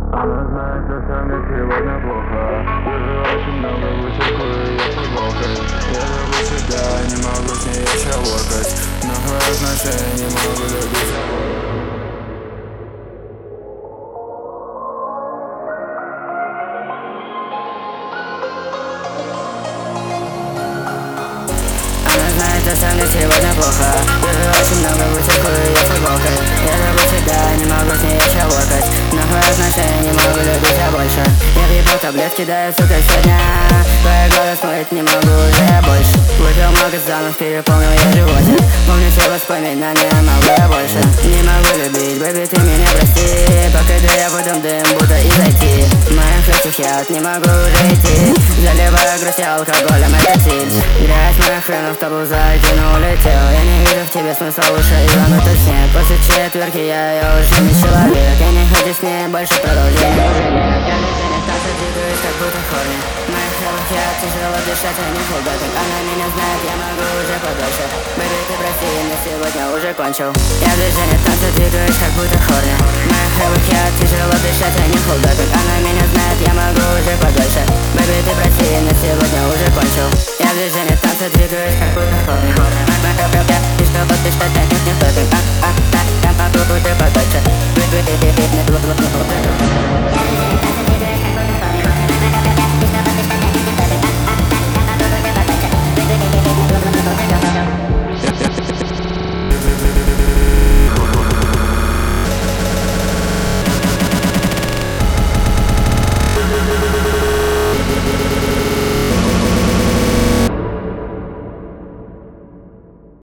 Она знает, что со мной сегодня плохо. Вижу очень много высокую ее футболкой. Я люблю себя, не могу с ней еще workать. Новые отношения, не могу любить. Что со мной сегодня плохо. Вижу очень много высокую ее футболкой. Я люблю себя, не могу с ней еще workать. Новые отношения, не могу любить я больше. Я въебал таблетки, да я, сука, сегодня. Твои глаза смотреть не могу уже я больше. Выпил много занов, переполнил я животик. Помню все воспоминания, могу я больше. Не могу любить, бэби, ты меня прости. Пока да я в этом дым, будто и зайти. В моих легких я не могу уже идти. Заливаю грусть алкоголем, это силь. Грязь моих хренов, табу закинул, улетел. Я не вижу в тебе смысла, лучше ебанутый снег. После четверки я уже не человек. Я не хочу с ней больше продолжения уже нет. Я лежу так двигаюсь, как будто хорни. В моих хренах я тяжело дышать, я не фулбэкинг. Она меня знает, я могу уже подольше. Бэби, ты прости, я на сегодня уже кончил. Я в движении танца двигаюсь, как